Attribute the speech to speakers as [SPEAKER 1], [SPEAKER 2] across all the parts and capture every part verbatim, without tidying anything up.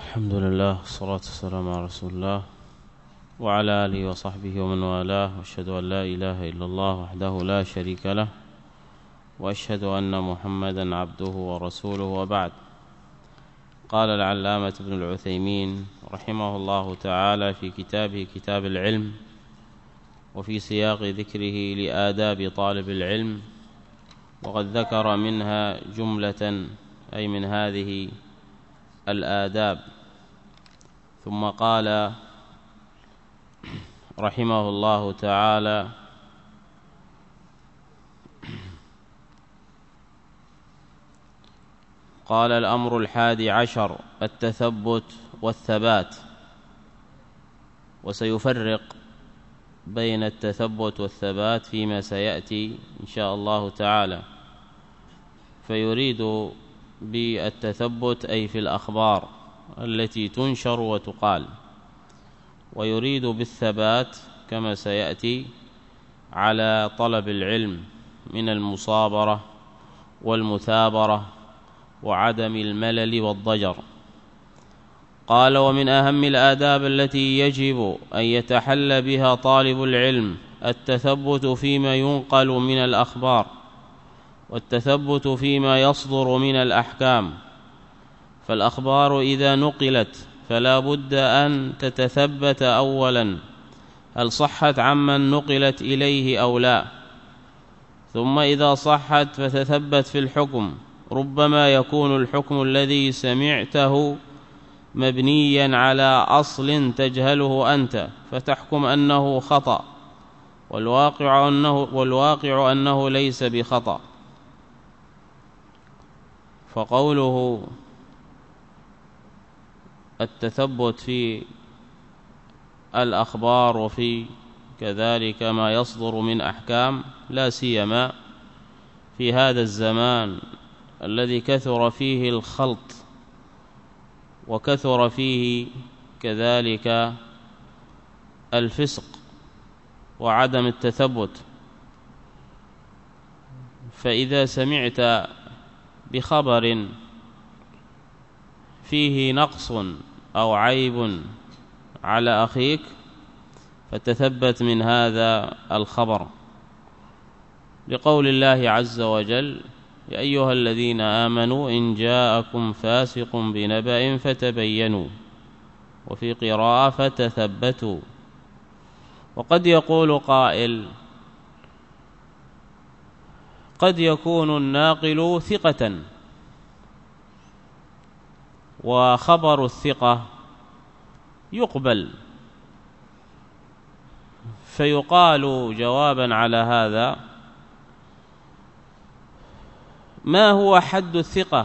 [SPEAKER 1] الحمد لله والصلاة والسلام على رسول الله وعلى آله وصحبه ومن والاه، وأشهد أن لا إله إلا الله وحده لا شريك له، وأشهد أن محمدا عبده ورسوله، وبعد. قال العلامة ابن العثيمين رحمه الله تعالى في كتابه كتاب العلم، وفي سياق ذكره لآداب طالب العلم، وقد ذكر منها جملة أي من هذه الآداب، ثم قال رحمه الله تعالى: قال الأمر الحادي عشر التثبت والثبات. وسيفرق بين التثبت والثبات فيما سيأتي إن شاء الله تعالى، فيريد بالتثبت أي في الأخبار التي تنشر وتقال، ويريد بالثبات كما سيأتي على طلب العلم من المصابرة والمثابرة وعدم الملل والضجر. قال: ومن أهم الآداب التي يجب أن يتحلى بها طالب العلم التثبت فيما ينقل من الأخبار، والتثبت فيما يصدر من الأحكام. فالأخبار إذا نقلت فلا بد أن تتثبت أولا هل صحت عمن نقلت إليه أو لا، ثم إذا صحت فتثبت في الحكم. ربما يكون الحكم الذي سمعته مبنيا على أصل تجهله أنت فتحكم أنه خطأ، والواقع أنه, والواقع أنه ليس بخطأ. فقوله التثبت في الأخبار وفي كذلك ما يصدر من أحكام، لا سيما في هذا الزمان الذي كثر فيه الخلط وكثر فيه كذلك الفسق وعدم التثبت. فإذا سمعت بخبر فيه نقص أو عيب على أخيك فتثبت من هذا الخبر، لقول الله عز وجل: يا أيها الذين آمنوا إن جاءكم فاسق بنبأ فتبينوا، وفي قراءة فتثبتوا. وقد يقول قائل: قد يكون الناقل ثقة، وخبر الثقة يقبل، فيقال جوابا على هذا: ما هو حد الثقة؟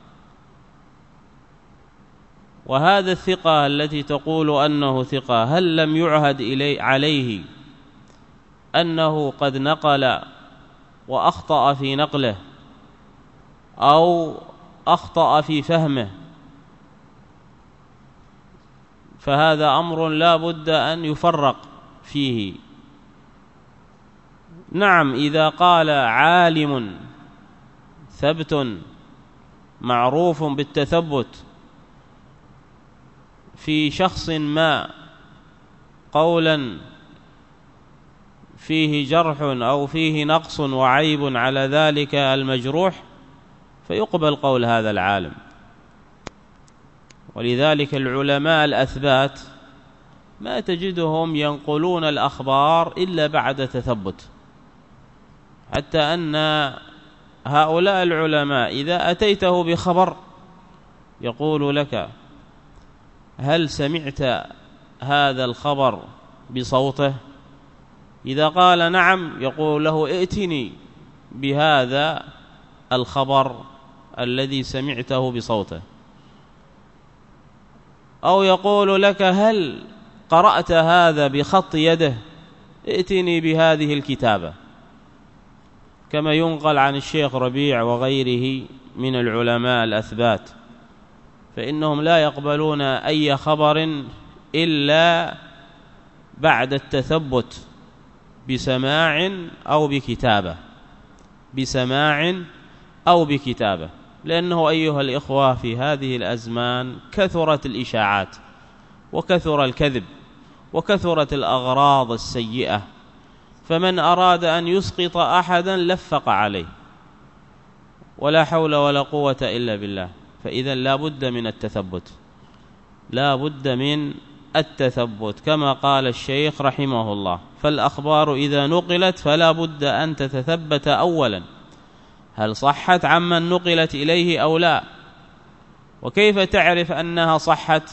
[SPEAKER 1] وهذا الثقة التي تقول أنه ثقة، هل لم يعهد إلي عليه أنه قد نقل وأخطأ في نقله أو أخطأ في فهمه؟ فهذا أمر لا بد أن يفرق فيه. نعم، إذا قال عالم ثبت معروف بالتثبت في شخص ما قولا فيه جرح أو فيه نقص وعيب على ذلك المجروح، فيقبل قول هذا العالم. ولذلك العلماء الأثبات ما تجدهم ينقلون الأخبار إلا بعد تثبت، حتى أن هؤلاء العلماء إذا أتيته بخبر يقول لك: هل سمعت هذا الخبر بصوته؟ إذا قال نعم يقول له: ائتني بهذا الخبر الذي سمعته بصوته. أو يقول لك: هل قرأت هذا بخط يده؟ ائتني بهذه الكتابة، كما ينقل عن الشيخ ربيع وغيره من العلماء الأثبات، فإنهم لا يقبلون أي خبر إلا بعد التثبت بسماع أو بكتابة بسماع أو بكتابة لأنه أيها الإخوة في هذه الأزمان كثرت الإشاعات وكثر الكذب وكثرت الأغراض السيئة، فمن أراد أن يسقط أحدا لفق عليه، ولا حول ولا قوة إلا بالله. فإذا لا بد من التثبت، لا بد من التثبت كما قال الشيخ رحمه الله. فالأخبار إذا نقلت فلا بد أن تتثبت أولا، هل صحت عمن نقلت إليه أو لا؟ وكيف تعرف أنها صحت؟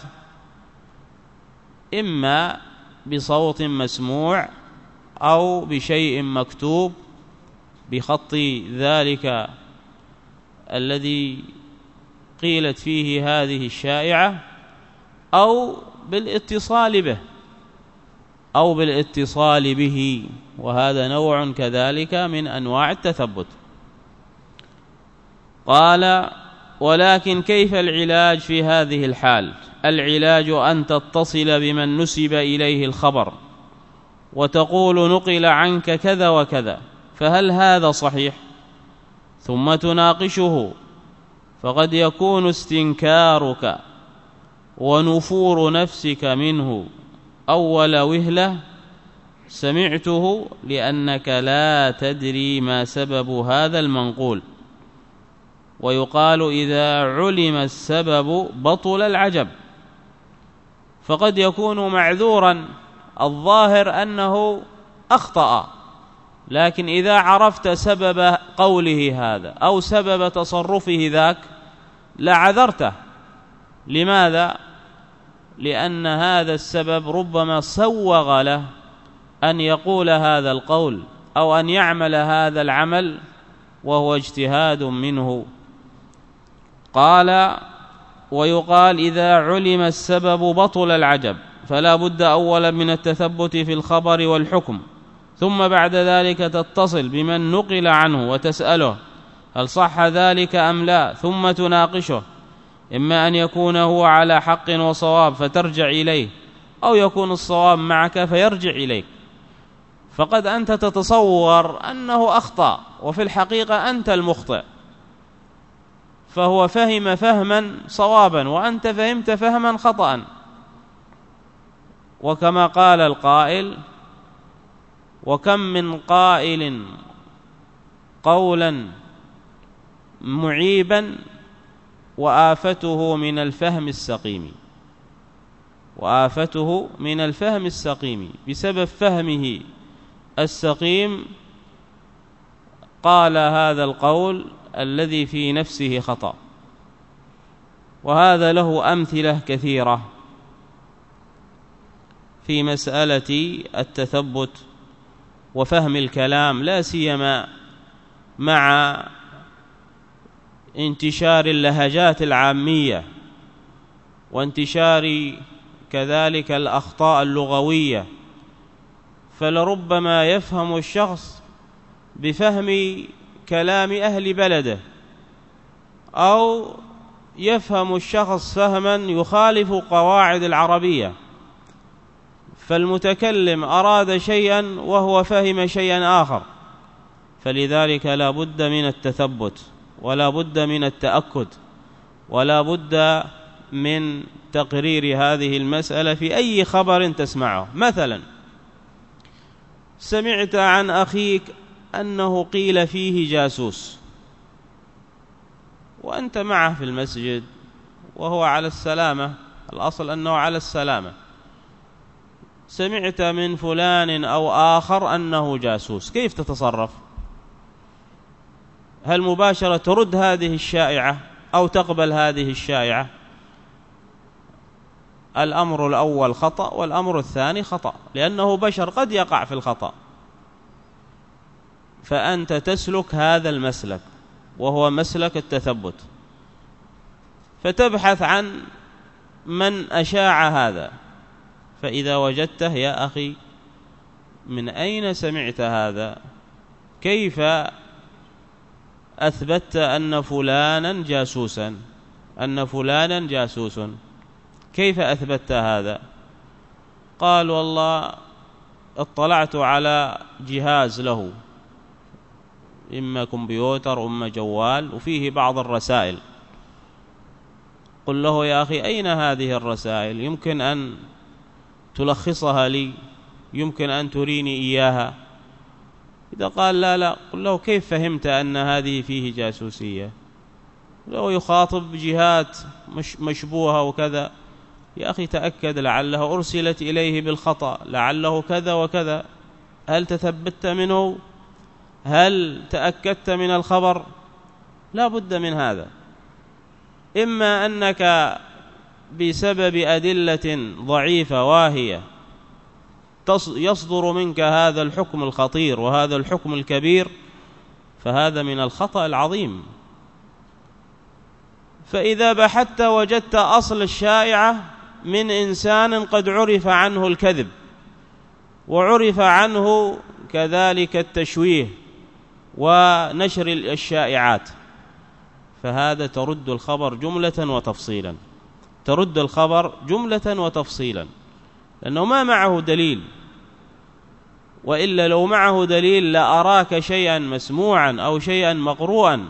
[SPEAKER 1] إما بصوت مسموع أو بشيء مكتوب بخط ذلك الذي قيلت فيه هذه الشائعة، أو بالاتصال به أو بالاتصال به، وهذا نوع كذلك من أنواع التثبت. قال: ولكن كيف العلاج في هذه الحال؟ العلاج أن تتصل بمن نسب إليه الخبر وتقول نقل عنك كذا وكذا، فهل هذا صحيح؟ ثم تناقشه، فقد يكون استنكارك ونفور نفسك منه أول وهلة سمعته لأنك لا تدري ما سبب هذا المنقول. ويقال: إذا علم السبب بطل العجب، فقد يكون معذورا الظاهر أنه أخطأ، لكن إذا عرفت سبب قوله هذا أو سبب تصرفه ذاك لعذرته. لماذا؟ لأن هذا السبب ربما سوغ له أن يقول هذا القول أو أن يعمل هذا العمل وهو اجتهاد منه. قال: ويقال: إذا علم السبب بطل العجب، فلا بد أولا من التثبت في الخبر والحكم، ثم بعد ذلك تتصل بمن نقل عنه وتسأله هل صح ذلك أم لا، ثم تناقشه، إما أن يكون هو على حق وصواب فترجع إليه، أو يكون الصواب معك فيرجع إليك. فقد أنت تتصور أنه أخطأ وفي الحقيقة أنت المخطئ، فهو فهم فهما صوابا وأنت فهمت فهما خطأ. وكما قال القائل: وكم من قائل قولا معيبا وآفته من الفهم السقيم، وآفته من الفهم السقيم، بسبب فهمه السقيم قال هذا القول الذي في نفسه خطأ. وهذا له أمثلة كثيرة في مسألة التثبت وفهم الكلام، لا سيما مع انتشار اللهجات العامية وانتشار كذلك الأخطاء اللغوية. فلربما يفهم الشخص بفهم كلام أهل بلده، أو يفهم الشخص فهما يخالف قواعد العربية، فالمتكلم أراد شيئا وهو فهم شيئا آخر. فلذلك لا بد من التثبت، ولا بد من التأكد، ولا بد من تقرير هذه المسألة في أي خبر تسمعه. مثلا سمعت عن أخيك أنه قيل فيه جاسوس، وأنت معه في المسجد وهو على السلامة، الأصل أنه على السلامة، سمعت من فلان أو آخر أنه جاسوس، كيف تتصرف؟ هل مباشرة ترد هذه الشائعة أو تقبل هذه الشائعة؟ الأمر الأول خطأ، والأمر الثاني خطأ، لأنه بشر قد يقع في الخطأ. فأنت تسلك هذا المسلك وهو مسلك التثبت، فتبحث عن من أشاع هذا، فإذا وجدته: يا أخي من أين سمعت هذا؟ كيف أثبتت أن فلانا جاسوسا أن فلانا جاسوس كيف أثبتت هذا؟ قال: والله اطلعت على جهاز له إما كمبيوتر إما جوال وفيه بعض الرسائل، قل له يا أخي أين هذه الرسائل؟ يمكن أن تلخصها لي، يمكن أن تريني إياها. إذا قال لا لا، قل له كيف فهمت أن هذه فيه جاسوسية؟ لو يخاطب جهات مش مشبوهة وكذا، يا أخي تأكد لعلها أرسلت إليه بالخطأ، لعله كذا وكذا. هل تثبت منه؟ هل تأكدت من الخبر؟ لا بد من هذا. إما أنك بسبب أدلة ضعيفة واهية يصدر منك هذا الحكم الخطير وهذا الحكم الكبير، فهذا من الخطأ العظيم. فإذا بحثت وجدت أصل الشائعة من إنسان قد عرف عنه الكذب وعرف عنه كذلك التشويه ونشر الشائعات، فهذا ترد الخبر جملة وتفصيلا، ترد الخبر جملة وتفصيلا، لأنه ما معه دليل. وإلا لو معه دليل لأراك شيئا مسموعا أو شيئا مقروءا،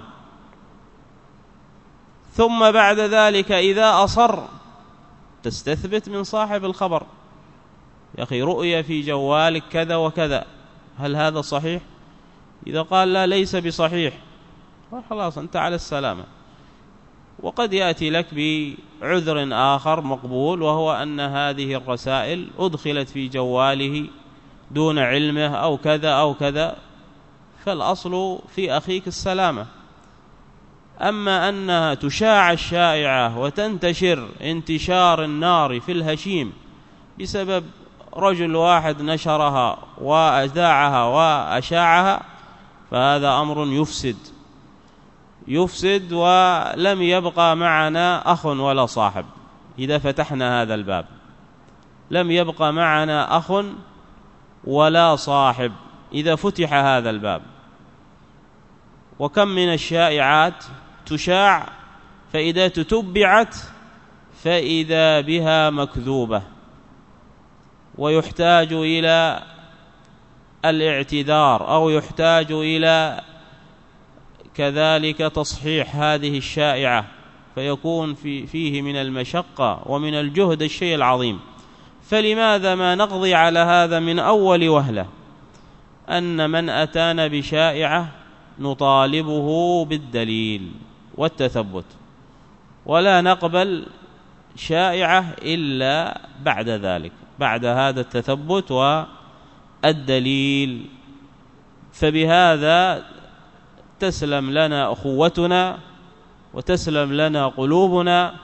[SPEAKER 1] ثم بعد ذلك إذا أصر تستثبت من صاحب الخبر، يا أخي رؤية في جوالك كذا وكذا، هل هذا صحيح؟ إذا قال لا ليس بصحيح، خلاص أنت على السلامة. وقد يأتي لك بعذر آخر مقبول، وهو أن هذه الرسائل أدخلت في جواله دون علمه أو كذا أو كذا، فالأصل في أخيك السلامة. أما أنها تشاع الشائعة وتنتشر انتشار النار في الهشيم بسبب رجل واحد نشرها وأذاعها وأشاعها، فهذا أمر يفسد يفسد ولم يبقى معنا أخ ولا صاحب. إذا فتحنا هذا الباب لم يبقى معنا أخ ولا صاحب إذا فتح هذا الباب. وكم من الشائعات تشاع، فإذا تتبعت فإذا بها مكذوبة، ويحتاج إلى الاعتذار أو يحتاج إلى كذلك تصحيح هذه الشائعة، فيكون في فيه من المشقة ومن الجهد الشيء العظيم. فلماذا ما نقضي على هذا من أول وهلة، أن من أتانا بشائعة نطالبه بالدليل والتثبت، ولا نقبل شائعة إلا بعد ذلك، بعد هذا التثبت والدليل. فبهذا تسلم لنا أخوتنا وتسلم لنا قلوبنا،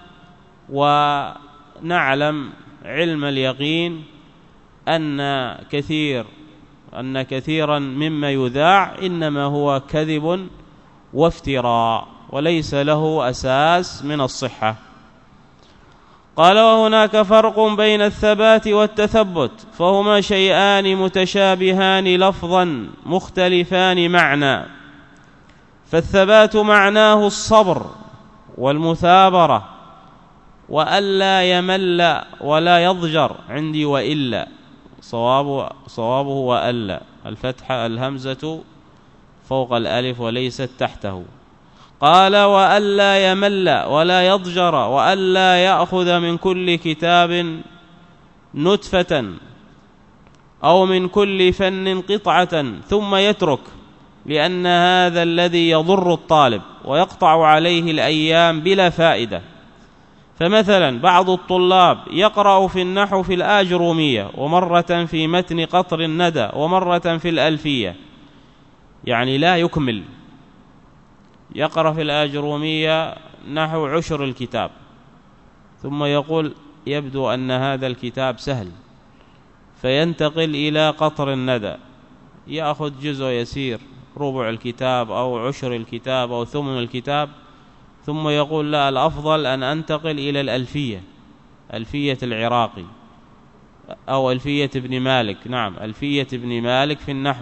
[SPEAKER 1] ونعلم علم اليقين أن كثير أن كثيرا مما يذاع إنما هو كذب وافتراء وليس له أساس من الصحة. قال وهناك فرق بين الثبات والتثبت، فهما شيئان متشابهان لفظا مختلفان معنى. فالثبات معناه الصبر والمثابرة وألا يمل ولا يضجر عندي، وإلا صوابه, صوابه وألا، الفتحة الهمزة فوق الألف وليست تحته. قال وألا يمل ولا يضجر وألا يأخذ من كل كتاب نتفة أو من كل فن قطعة ثم يترك، لأن هذا الذي يضر الطالب ويقطع عليه الأيام بلا فائدة. فمثلا بعض الطلاب يقرأ في النحو في الآجرومية، ومرة في متن قطر الندى، ومرة في الألفية، يعني لا يكمل. يقرأ في الآجرومية نحو عشر الكتاب، ثم يقول يبدو أن هذا الكتاب سهل، فينتقل إلى قطر الندى، يأخذ جزء يسير، ربع الكتاب أو عشر الكتاب أو ثمن الكتاب، ثم يقول لا، الأفضل أن أنتقل إلى الألفية، ألفية العراقي أو ألفية ابن مالك، نعم ألفية ابن مالك في النحو،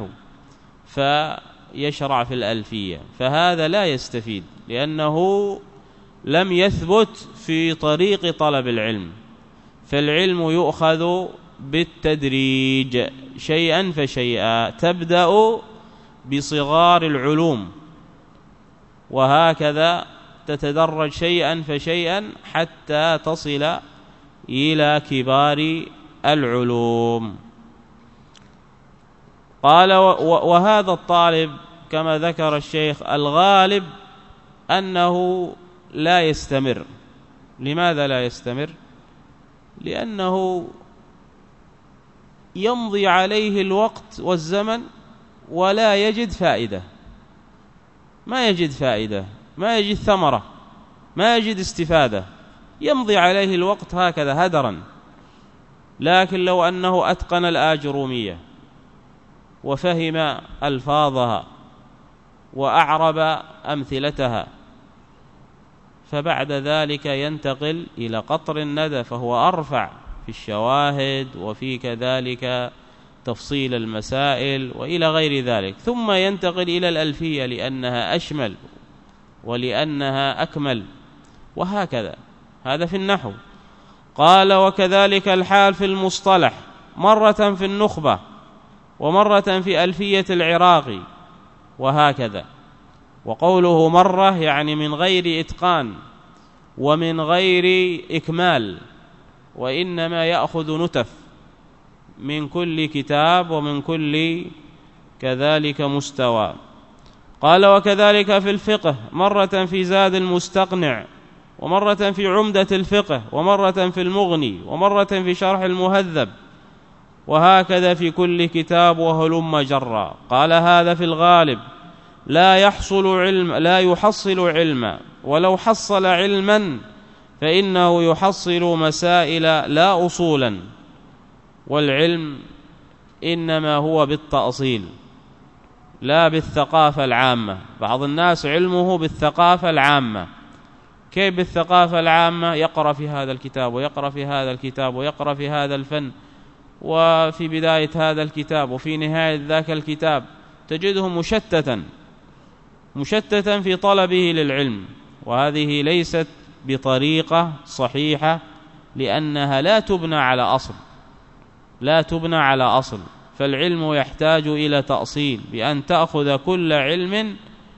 [SPEAKER 1] فيشرع في الألفية. فهذا لا يستفيد، لأنه لم يثبت في طريق طلب العلم. فالعلم يؤخذ بالتدريج، شيئا فشيئا، تبدأ بصغار العلوم، وهكذا تتدرج شيئا فشيئا حتى تصل إلى كبار العلوم. قال وهذا الطالب كما ذكر الشيخ الغالب أنه لا يستمر. لماذا لا يستمر؟ لأنه يمضي عليه الوقت والزمن ولا يجد فائدة، ما يجد فائدة، ما يجد ثمرة، ما يجد استفادة، يمضي عليه الوقت هكذا هدرا. لكن لو أنه أتقن الآجرومية وفهم ألفاظها وأعرب أمثلتها، فبعد ذلك ينتقل إلى قطر الندى، فهو أرفع في الشواهد وفي كذلك تفصيل المسائل وإلى غير ذلك، ثم ينتقل إلى الألفية لأنها أشمل ولأنها أكمل، وهكذا. هذا في النحو. قال وكذلك الحال في المصطلح، مرة في النخبة ومرة في ألفية العراقي، وهكذا. وقوله مرة يعني من غير إتقان ومن غير إكمال، وإنما يأخذ نتف من كل كتاب ومن كل كذلك مستوى. قال وكذلك في الفقه، مرة في زاد المستقنع، ومرة في عمدة الفقه، ومرة في المغني، ومرة في شرح المهذب، وهكذا في كل كتاب وهلم جرا. قال هذا في الغالب لا يحصل علم لا يحصل علما، ولو حصل علما فإنه يحصل مسائل لا أصولا، والعلم إنما هو بالتأصيل لا بالثقافة العامة. بعض الناس علمه بالثقافة العامة. كيف بالثقافة العامة؟ يقرأ في هذا الكتاب ويقرأ في هذا الكتاب ويقرأ في هذا الفن، وفي بداية هذا الكتاب وفي نهاية ذاك الكتاب، تجده مشتتا مشتتا في طلبه للعلم، وهذه ليست بطريقة صحيحة، لأنها لا تبنى على أصل لا تبنى على أصل فالعلم يحتاج إلى تأصيل، بأن تأخذ كل علم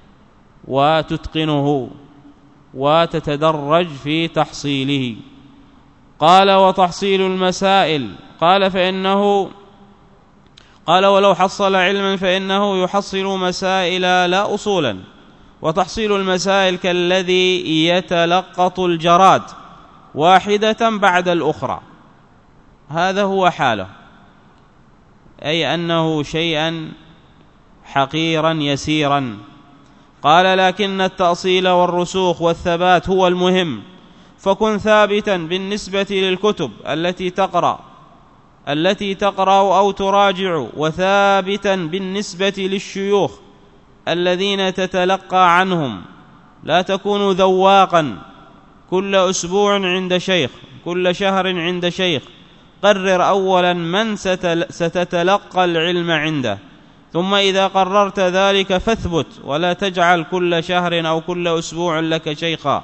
[SPEAKER 1] وتتقنه وتتدرج في تحصيله. قال وتحصيل المسائل، قال فإنه قال ولو حصل علما فإنه يحصل مسائل لا أصولا. وتحصيل المسائل كالذي يتلقط الجراد واحدة بعد الأخرى، هذا هو حاله، أي أنه شيئا حقيرا يسيرا. قال لكن التأصيل والرسوخ والثبات هو المهم، فكن ثابتا بالنسبة للكتب التي تقرأ التي تقرأ أو تراجع، وثابتا بالنسبة للشيوخ الذين تتلقى عنهم. لا تكون ذواقا كل أسبوع عند شيخ، كل شهر عند شيخ. قرر أولا من ستتلقى العلم عنده، ثم إذا قررت ذلك فاثبت، ولا تجعل كل شهر أو كل أسبوع لك شيخا.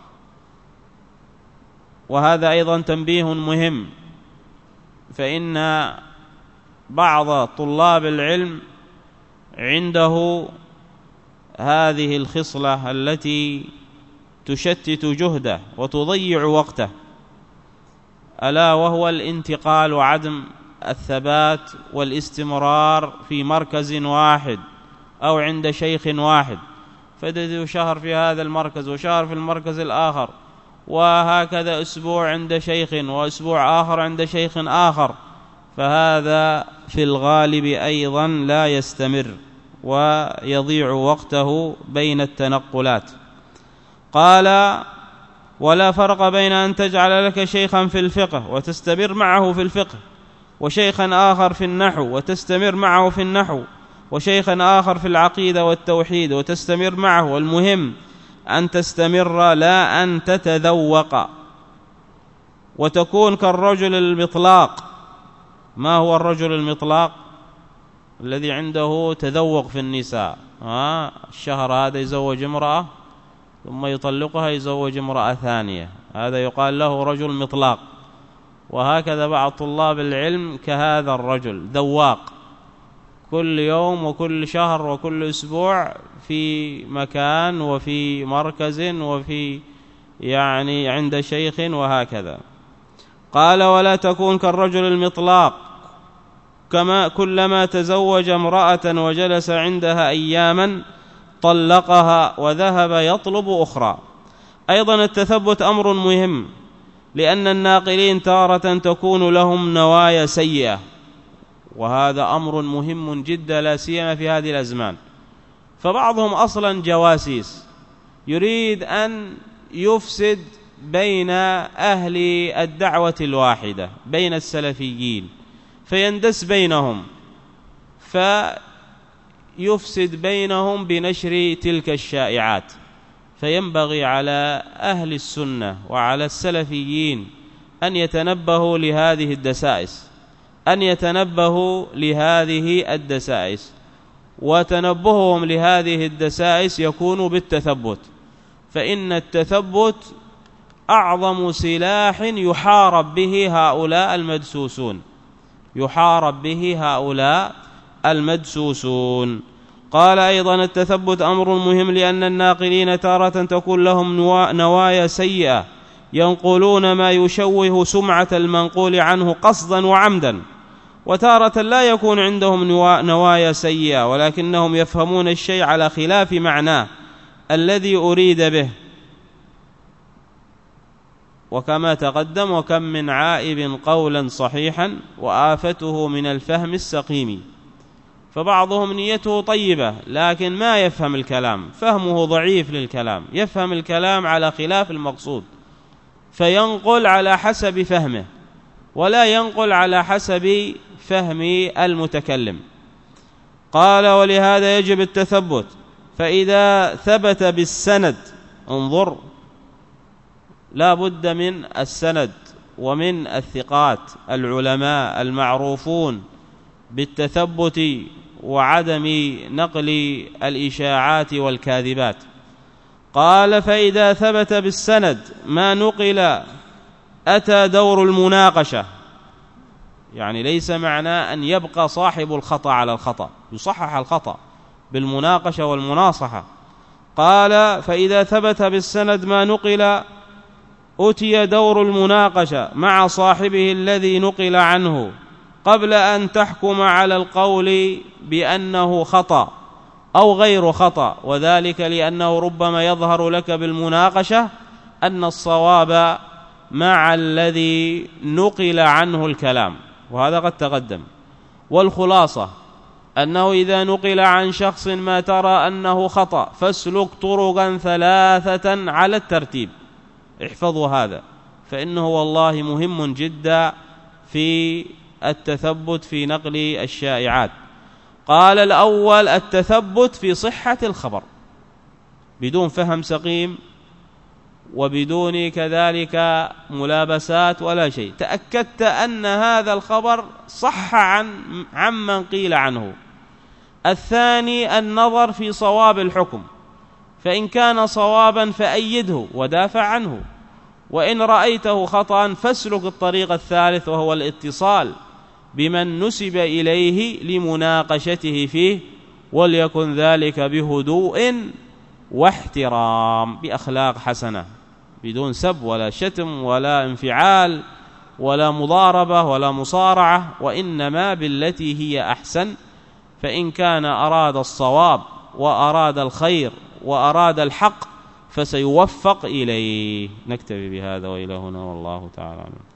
[SPEAKER 1] وهذا أيضا تنبيه مهم، فإن بعض طلاب العلم عنده هذه الخصلة التي تشتت جهده وتضيع وقته، ألا وهو الانتقال وعدم الثبات والاستمرار في مركز واحد أو عند شيخ واحد، فدد شهر في هذا المركز وشهر في المركز الآخر، وهكذا أسبوع عند شيخ وأسبوع آخر عند شيخ آخر، فهذا في الغالب أيضا لا يستمر ويضيع وقته بين التنقلات. قال ولا فرق بين أن تجعل لك شيخا في الفقه وتستمر معه في الفقه، وشيخا آخر في النحو وتستمر معه في النحو، وشيخا آخر في العقيدة والتوحيد وتستمر معه. والمهم أن تستمر لا أن تتذوق وتكون كالرجل المطلاق. ما هو الرجل المطلاق؟ الذي عنده تذوق في النساء، ها الشهر هذا يزوج امرأة ثم يطلقها يزوج امرأة ثانية، هذا يقال له رجل مطلاق. وهكذا بعض طلاب العلم كهذا الرجل ذواق، كل يوم وكل شهر وكل أسبوع في مكان وفي مركز وفي يعني عند شيخ وهكذا. قال ولا تكون كالرجل المطلاق، كما كلما تزوج امرأة وجلس عندها أياما طلقها وذهب يطلب أخرى. أيضا التثبت أمر مهم، لأن الناقلين تارة تكون لهم نوايا سيئة، وهذا أمر مهم جدا لا سيما في هذه الأزمان. فبعضهم أصلا جواسيس، يريد أن يفسد بين أهل الدعوة الواحدة بين السلفيين، فيندس بينهم فيفسد بينهم بنشر تلك الشائعات. فينبغي على أهل السنة وعلى السلفيين أن يتنبهوا لهذه الدسائس أن يتنبهوا لهذه الدسائس وتنبههم لهذه الدسائس يكون بالتثبت، فإن التثبت أعظم سلاح يحارب به هؤلاء المدسوسون يحارب به هؤلاء المدسوسون. قال أيضا التثبت أمر مهم، لأن الناقلين تارة تكون لهم نوايا سيئة، ينقلون ما يشوه سمعة المنقول عنه قصدا وعمدا، وتارة لا يكون عندهم نوايا سيئة ولكنهم يفهمون الشيء على خلاف معناه الذي أريد به. وكما تقدم وكم من عائب قولا صحيحا وآفته من الفهم السقيم. فبعضهم نيته طيبة لكن ما يفهم الكلام، فهمه ضعيف للكلام، يفهم الكلام على خلاف المقصود، فينقل على حسب فهمه ولا ينقل على حسب فهم المتكلم. قال ولهذا يجب التثبت، فإذا ثبت بالسند، انظر لا بد من السند ومن الثقات العلماء المعروفون بالتثبت وعدم نقل الإشاعات والكاذبات. قال فإذا ثبت بالسند ما نقل أتى دور المناقشة، يعني ليس معناه أن يبقى صاحب الخطأ على الخطأ، يصحح الخطأ بالمناقشة والمناصحة. قال فإذا ثبت بالسند ما نقل أتي دور المناقشة مع صاحبه الذي نقل عنه قبل أن تحكم على القول بأنه خطأ أو غير خطأ، وذلك لأنه ربما يظهر لك بالمناقشة أن الصواب مع الذي نقل عنه الكلام، وهذا قد تقدم. والخلاصة أنه إذا نقل عن شخص ما ترى أنه خطأ فاسلك طرقا ثلاثة على الترتيب، احفظوا هذا، فإنه والله مهم جدا في التثبت في نقل الشائعات. قال الأول التثبت في صحة الخبر بدون فهم سقيم وبدون كذلك ملابسات ولا شيء، تأكدت أن هذا الخبر صح عن عمن قيل عنه. الثاني النظر في صواب الحكم، فإن كان صوابا فأيده ودافع عنه، وإن رأيته خطأ فاسلك الطريق الثالث وهو الاتصال بمن نسب إليه لمناقشته فيه، وليكن ذلك بهدوء واحترام بأخلاق حسنة، بدون سب ولا شتم ولا انفعال ولا مضاربة ولا مصارعة، وإنما بالتي هي أحسن. فإن كان أراد الصواب وأراد الخير وأراد الحق فسيوفق إليه. نكتفي بهذا وإلى هنا والله تعالى.